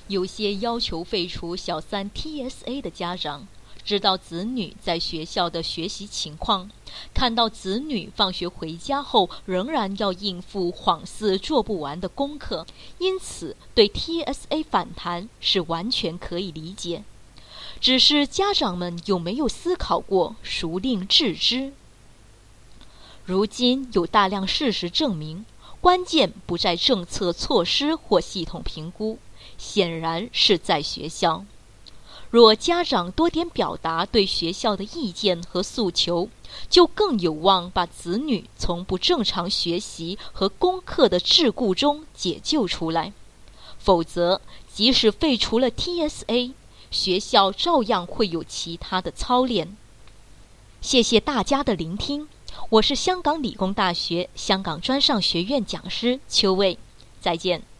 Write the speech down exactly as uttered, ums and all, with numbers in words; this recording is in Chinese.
有些要求废除小三 T S A 的家长，知道子女在学校的学习情况，看到子女放学回家后仍然要应付恍似做不完的功课，因此对 T S A 反弹是完全可以理解。只是家长们有没有思考过孰令置之？如今有大量事实证明，关键不在政策措施或系统评估，显然是在学校。若家长多点表达对学校的意见和诉求，就更有望把子女从不正常学习和功课的桎梏中解救出来。否则，即使废除了 T S A， 学校照样会有其他的操练。谢谢大家的聆听，我是香港理工大学香港专上学院讲师邱卫，再见。